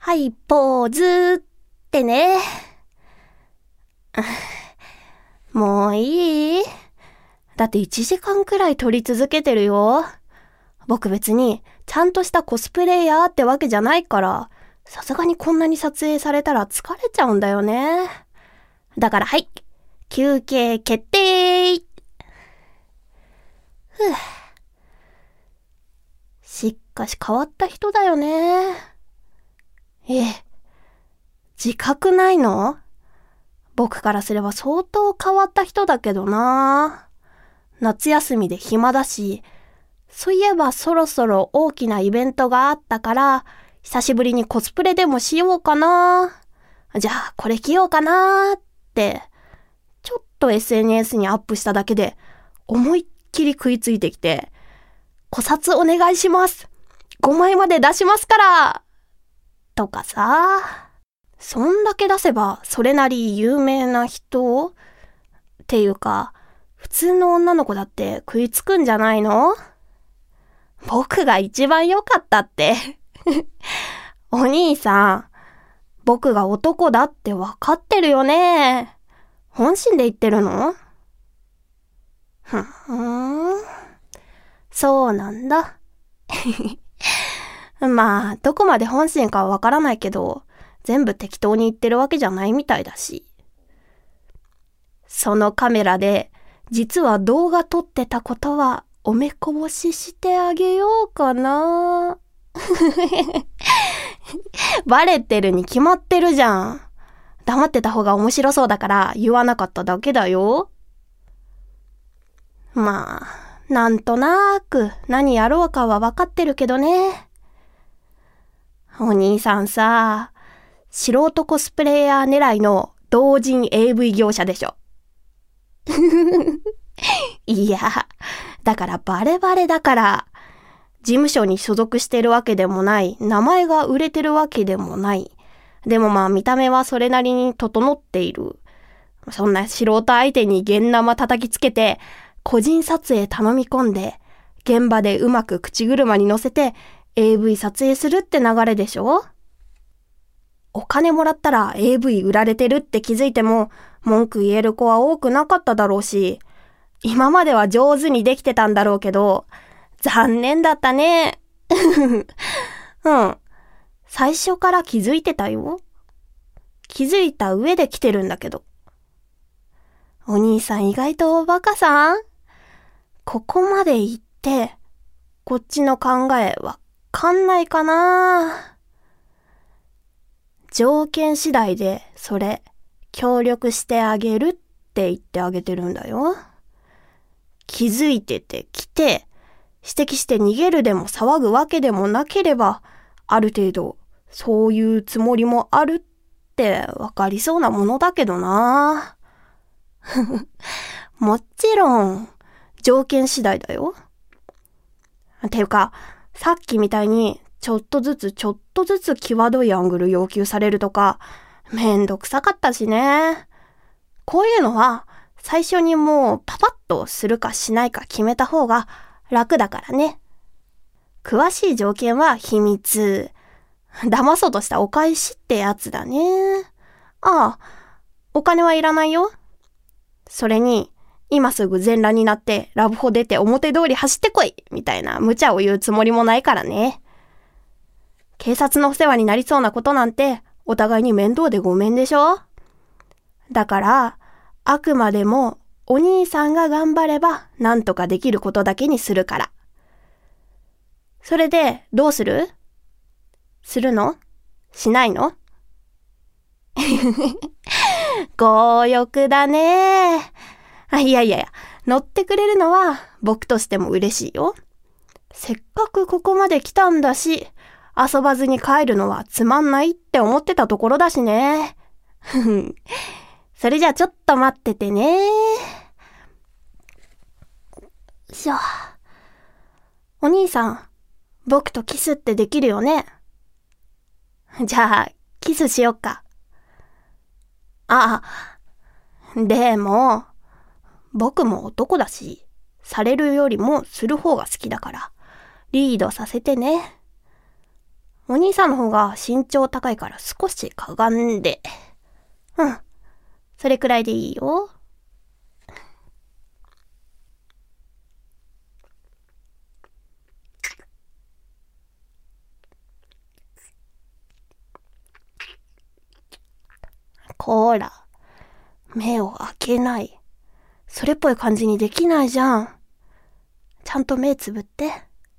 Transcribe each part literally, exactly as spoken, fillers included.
はい、ポーズってね。もういい？だっていちじかんくらい撮り続けてるよ。僕別にちゃんとしたコスプレイヤーってわけじゃないから、さすがにこんなに撮影されたら疲れちゃうんだよね。だからはい、休憩決定。ふぅ。しかし変わった人だよね。ええ、自覚ないの？僕からすれば相当変わった人だけどな。夏休みで暇だし、そういえばそろそろ大きなイベントがあったから、久しぶりにコスプレでもしようかな。じゃあこれ着ようかなって、ちょっと エスエヌエス にアップしただけで思いっきり食いついてきて、古札お願いします。ごまいまで出しますからとかさ。そんだけ出せばそれなり有名な人っていうか、普通の女の子だって食いつくんじゃないの？僕が一番良かったってお兄さん、僕が男だって分かってるよね。本心で言ってるの？ふーん、そうなんだまあどこまで本心かは分からないけど、全部適当に言ってるわけじゃないみたいだし。そのカメラで実は動画撮ってたことはおめこぼししてあげようかなバレてるに決まってるじゃん。黙ってた方が面白そうだから言わなかっただけだよ。まあなんとなーく何やろうかは分かってるけどね。お兄さんさ、素人コスプレイヤー狙いの同人 エーブイ 業者でしょ。いや、だからバレバレだから、事務所に所属してるわけでもない、名前が売れてるわけでもない。でもまあ見た目はそれなりに整っている。そんな素人相手に現生叩きつけて、個人撮影頼み込んで、現場でうまく口車に乗せて エーブイ 撮影するって流れでしょ？お金もらったら エーブイ 売られてるって気づいても文句言える子は多くなかっただろうし、今までは上手にできてたんだろうけど、残念だったね。うん。最初から気づいてたよ。気づいた上で来てるんだけど。お兄さん意外とおバカさん？ここまで言って、こっちの考えわかんないかな。条件次第でそれ協力してあげるって言ってあげてるんだよ。気づいてて来て指摘して逃げるでも騒ぐわけでもなければ、ある程度そういうつもりもあるってわかりそうなものだけどな。もちろん条件次第だよ。ていうかさっきみたいにちょっとずつちょっとずつ際どいアングル要求されるとか、めんどくさかったしね。こういうのは最初にもうパパッとするかしないか決めた方が楽だからね。詳しい条件は秘密。騙そうとしたお返しってやつだね。ああ、お金はいらないよ。それに、今すぐ全裸になってラブホ出て表通り走ってこいみたいな無茶を言うつもりもないからね。警察のお世話になりそうなことなんてお互いに面倒でごめんでしょ。だからあくまでもお兄さんが頑張ればなんとかできることだけにするから。それでどうする？するの？しないの？強欲だね。あ、いやいやいや、乗ってくれるのは僕としても嬉しいよ。せっかくここまで来たんだし、遊ばずに帰るのはつまんないって思ってたところだしね。それじゃあちょっと待っててね。よいしょ。お兄さん、僕とキスってできるよね？じゃあ、キスしよっか。ああ、でも、僕も男だし、されるよりもする方が好きだから、リードさせてね。 お兄さんの方が身長高いから少しかがんで。うん。それくらいでいいよ。こーら、目を開けない。それっぽい感じにできないじゃん。ちゃんと目つぶって。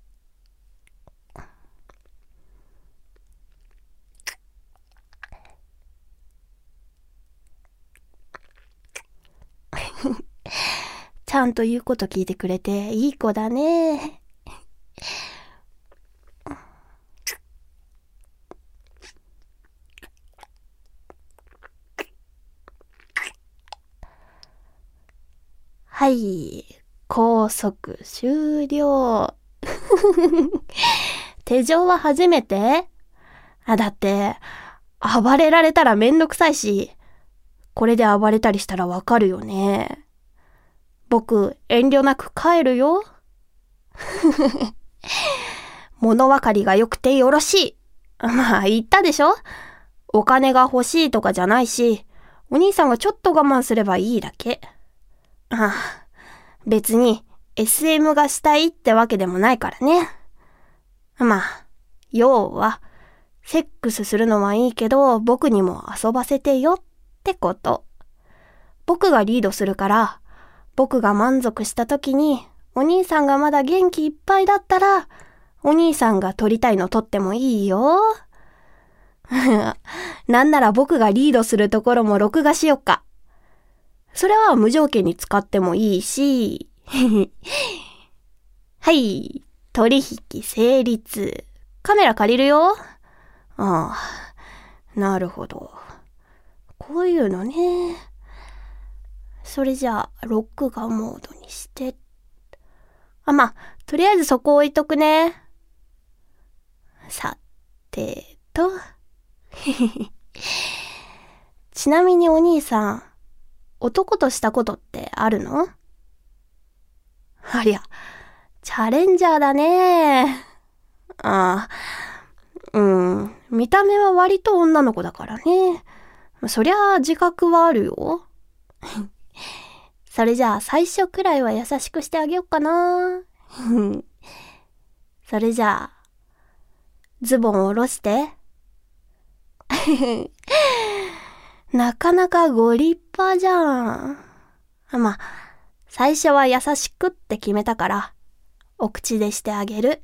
ちゃんと言うこと聞いてくれていい子だね。はい、拘束終了。手錠は初めて？あ、だって、暴れられたらめんどくさいし、これで暴れたりしたらわかるよね。僕、遠慮なく帰るよ。物分かりが良くてよろしい。まあ、言ったでしょ？お金が欲しいとかじゃないし、お兄さんがちょっと我慢すればいいだけ。ああ、別に エスエム がしたいってわけでもないからね。まあ、要は、セックスするのはいいけど、僕にも遊ばせてよってこと。僕がリードするから、僕が満足した時に、お兄さんがまだ元気いっぱいだったら、お兄さんが取りたいの取ってもいいよ。なんなら僕がリードするところも録画しよっか。それは無条件に使ってもいいし。はい、取引成立。カメラ借りるよ。ああ、なるほど。こういうのね。それじゃあ、録画モードにして。あ、まあ、とりあえずそこ置いとくね。さてと。ちなみにお兄さん、男としたことってあるの？ありゃ、チャレンジャーだね。ああ、うん、見た目は割と女の子だからね。そりゃあ自覚はあるよ。それじゃあ最初くらいは優しくしてあげよっかな。それじゃあ、ズボンを下ろして。なかなかご立派じゃん。まあ、最初は優しくって決めたから、お口でしてあげる。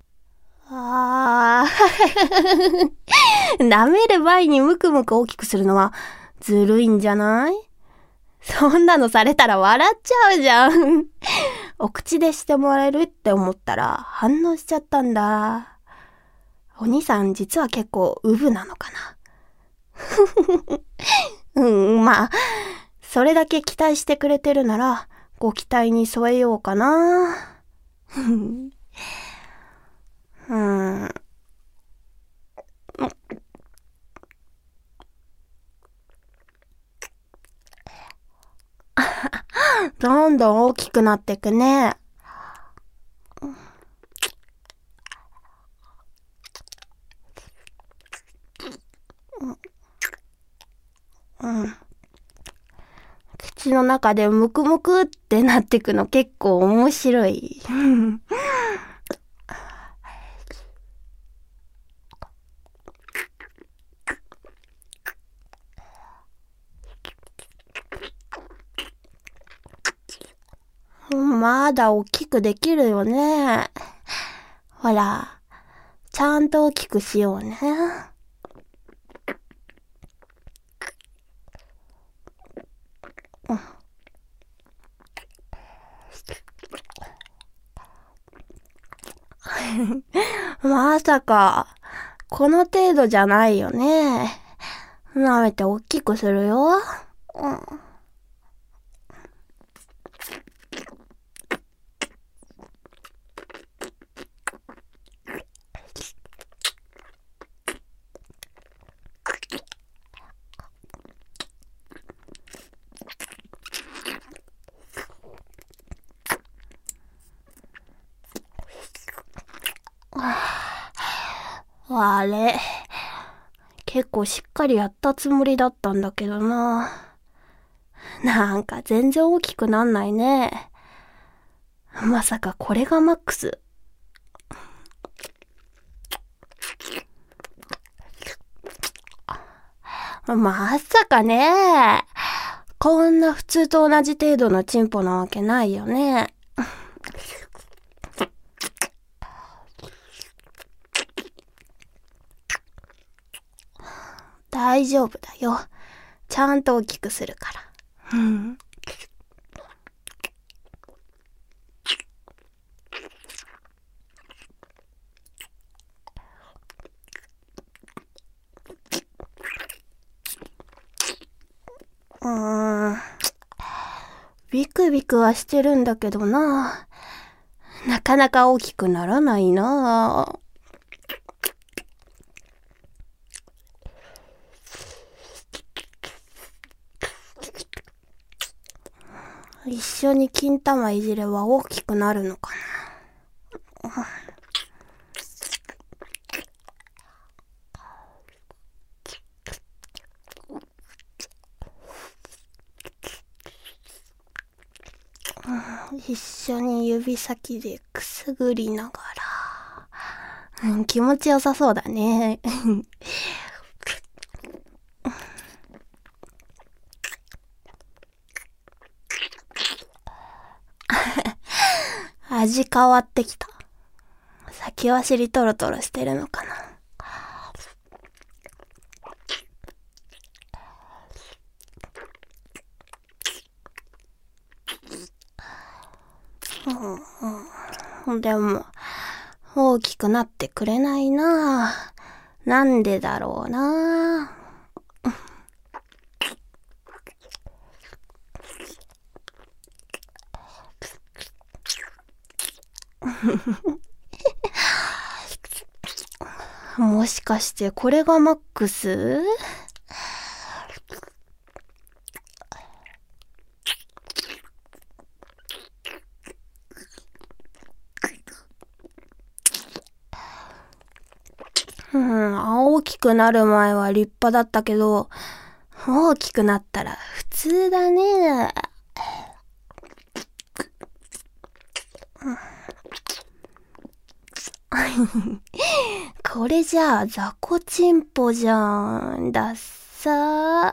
あー。舐める前にムクムク大きくするのはずるいんじゃない？そんなのされたら笑っちゃうじゃん。お口でしてもらえるって思ったら反応しちゃったんだ。お兄さん実は結構ウブなのかな。うん、まあ、それだけ期待してくれてるなら、ご期待に添えようかな。うん。どんどん大きくなってくね。うん。口の中でムクムクってなってくの結構面白い。まだ大きくできるよね。ほら、ちゃんと大きくしようね。まさか、この程度じゃないよね。舐めて大きくするよ。うん。 あれ、結構しっかりやったつもりだったんだけどな。なんか全然大きくなんないね。まさかこれがマックス。まさかね。こんな普通と同じ程度のチンポなわけないよね。大丈夫だよ。ちゃんと大きくするから。うん。うーん。ビクビクはしてるんだけどな。なかなか大きくならないな。一緒に金玉いじれば大きくなるのかな。一緒に指先でくすぐりながら、うん、気持ちよさそうだね。味変わってきた。先走りトロトロしてるのかな。うんうん、でも大きくなってくれないな。なんでだろうな。もしかしてこれがマックス？うん、大きくなる前は立派だったけど、大きくなったら普通だね。これじゃあ雑魚チンポじゃん。だっさー。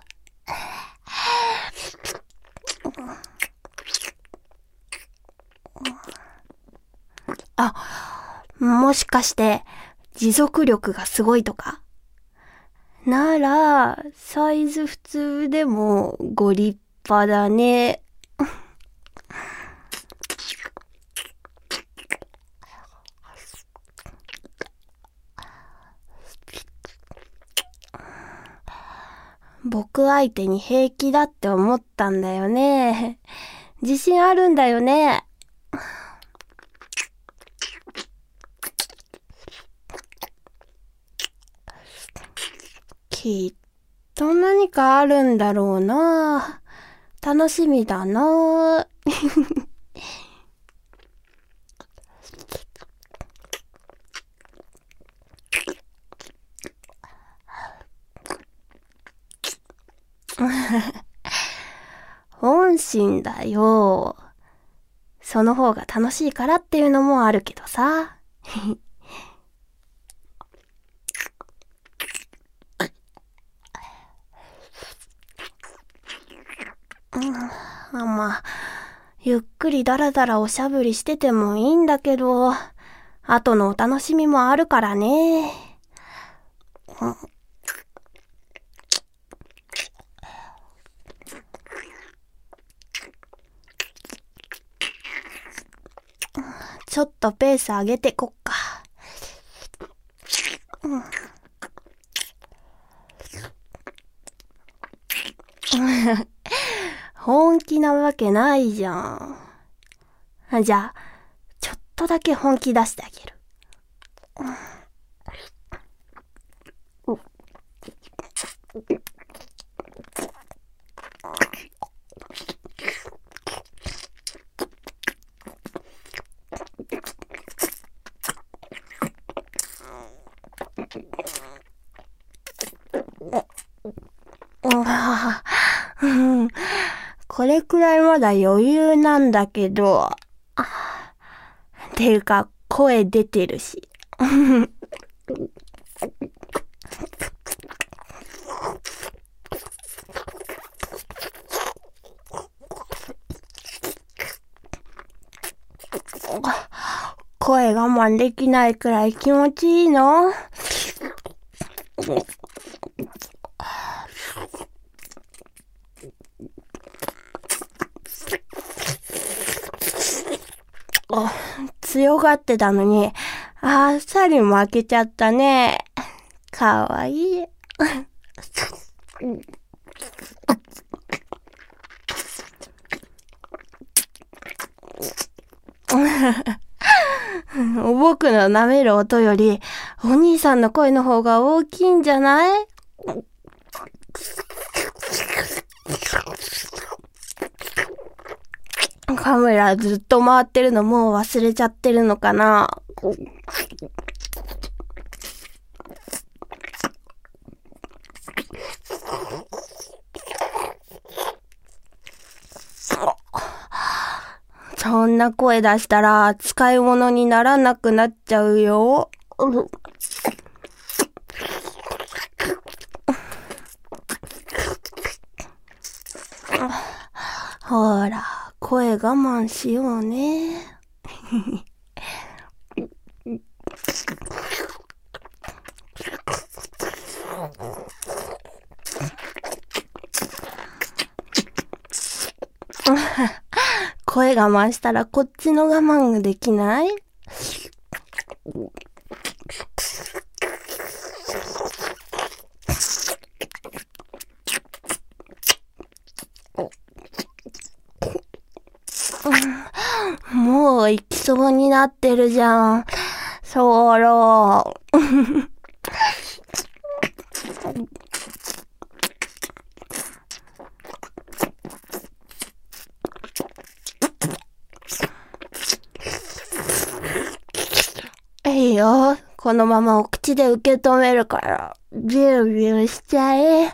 あ、もしかして持続力がすごいとか？ならサイズ普通でもご立派だね。僕相手に平気だって思ったんだよね。自信あるんだよね。きっと何かあるんだろうな。楽しみだな。本心だよ。その方が楽しいからっていうのもあるけどさ。うん、まあ、ゆっくりだらだらおしゃぶりしててもいいんだけど、後のお楽しみもあるからね。うん、ちょっとペース上げてこっか。うん本気なわけないじゃん。じゃあ、ちょっとだけ本気出してあげる。 うん、これくらいまだ余裕なんだけど、ていうか声出てるし。声我慢できないくらい気持ちいいの？強がってたのに、あっさり負けちゃったね。かわいい。僕の舐める音より、お兄さんの声の方が大きいんじゃない？カメラずっと回ってるのもう忘れちゃってるのかな？そんな声出したら使い物にならなくなっちゃうよ。ほら、声我慢しようね。声我慢したらこっちの我慢ができない？もう行きそうになってるじゃん。そろ。いいよ。このままお口で受け止めるから、ビュービューしちゃえ。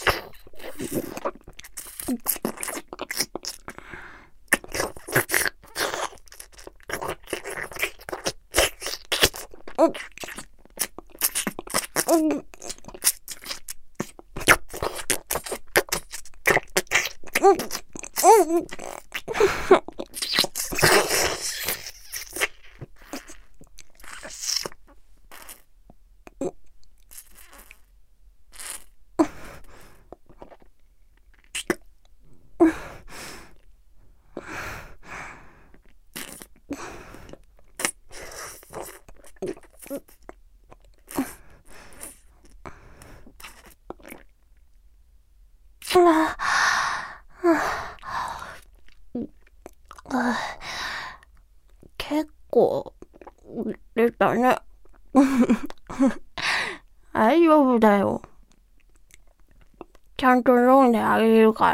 結構出たね。大丈夫だよ。ちゃんと飲んであげるから。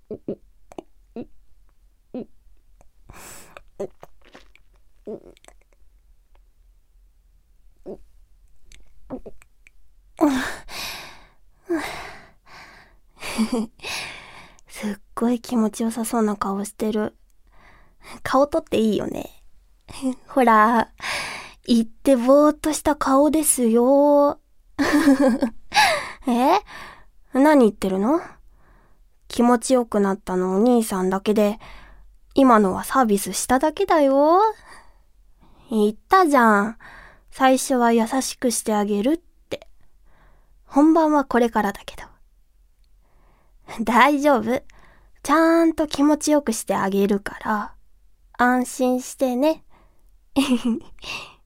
すっごい気持ちよさそうな顔してる。顔撮っていいよね。ほら、言ってぼーっとした顔ですよ。え？何言ってるの？気持ちよくなったのお兄さんだけで、今のはサービスしただけだよ。言ったじゃん。最初は優しくしてあげるって。本番はこれからだけど。大丈夫。ちゃんと気持ちよくしてあげるから、安心してね。